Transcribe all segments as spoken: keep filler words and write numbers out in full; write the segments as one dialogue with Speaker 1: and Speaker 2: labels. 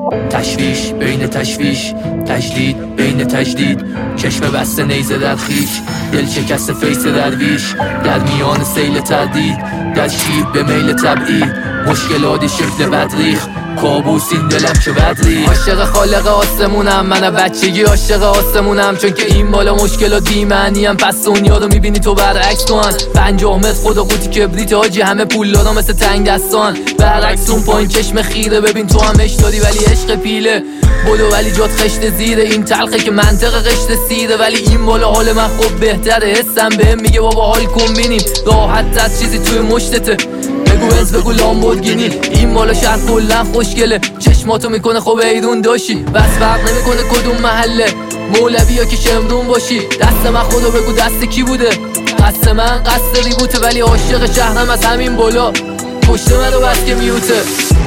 Speaker 1: تشویش بین تشویش، تجدید بین تجدید، چشم بسته نیزه در خیش، دل شکست فیس درویش، در میان سیل تردید، در شیب به میل طبعی، مشکلات شکل بدریخ، کابوس این دلم چه بدری. عاشق خالق آسمونم، من بچگی عاشق آسمونم، چون که این بالا مشکلات بی‌معنی ام، پس دنیا رو میبینی تو برعکس کن. پنجاه متر خود و قوطی کبریت حاجی، همه پولدارا مثل تنگ دستان، برعکس اون پایین چشم خیره، ببین تو هم عشق داری ولی عشق پیله، بلو ولی جات خشت زیره، این تلخه که منطق قشت سیره، ولی این بالا حال من خوب بهتره، حسم بهم میگه بابا حال کن بینیم، راحت از چیزی توی مشتته، بگو بنز بگو لامبورگینی، این بالا شهر کلن خوشگله، چشماتو میکنه خوب ایرون داشی، بس فرق نمیکنه کدوم محله، مولوی یا که شمرون باشی، دست من خدا بگو دست کی بوده، قصد من قصد ریبوته، ولی عاشق شهرم از همین بالا، پشت من رو بس که میوته.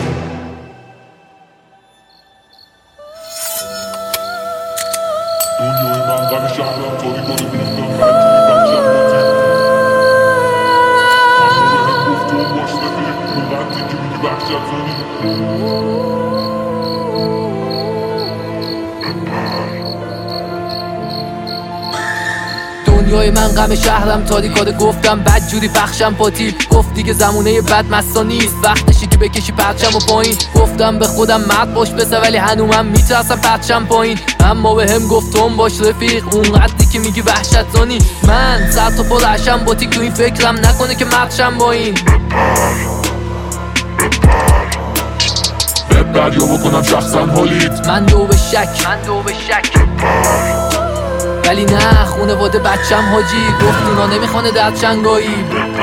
Speaker 2: دنیای من غم شهرم طوری کنه بیستم مجبوری بخشم بازی، اما به هم گفت تو باش رفیق، موقتی که میگی وحشت زنی.
Speaker 1: دنیای من غم شهرم تاریکاده، گفتم بد جوری بخشم پاتی، گفت دیگه زمونه بد مستا نیست، وقتشی که بکشی پرچم و پایین، گفتم به خودم مرد باش بسه، ولی هنوزم میترسم پرچم پایین، اما به هم گفت تو باش رفیق، اونقدری که میگی وحشت زنی، من سر تا پا رشم باتی، تو این فکرم نکنه که مردشم با این.
Speaker 2: ببر یا بکنم شخصا حالیت،
Speaker 1: من دو به شک من دو به شک ولی نه خونواده بچم حاجی، گفت اونا نمیخوانه در چنگایی،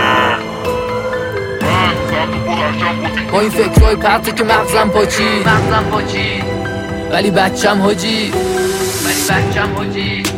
Speaker 1: با این فکرهای پرته که مغزم پاچید، ولی بچم حاجی، ولی بچم حاجی